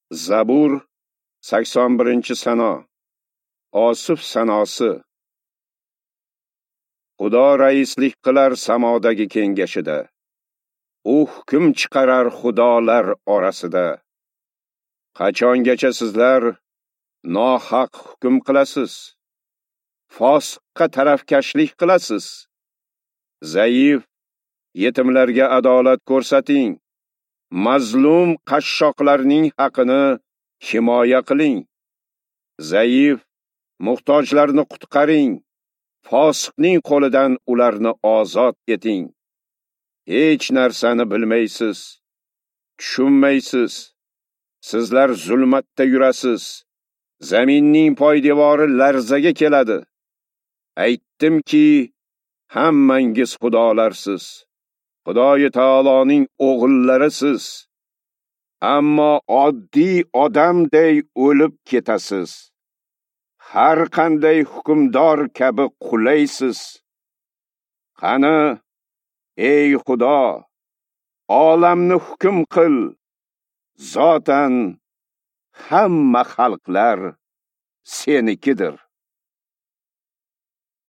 Zabur 81-sano. Osif sanosi. Xudo raislik qilar samodagi kengashida. U hukm chiqarar xudolar orasida. Qachongacha sizlar nohaq hukm qilasiz? Fosiqqa tarafkashlik qilasiz? Zaif, yetimlarga adolat ko'rsating. Mazlum qashshoqlarning haqini himoya qiling. Zaif, muhtojlarni qutqaring. Fosiqning qo'lidan ularni ozod eting. Hech narsani bilmaysiz, tushunmaysiz. Sizlar zulmatda yurasiz. Zaminning poydevori larzaga keladi. Aytdimki, hammangiz xudolarsiz. Xudoy taoloning o'g'illarisiz. Ammo oddiy odamday o'lib ketasiz. Har qanday hukmdor kabi qulaysiz. Qani, ey Xudo, olamni hukm qil. Zotan hamma xalqlar senikidir.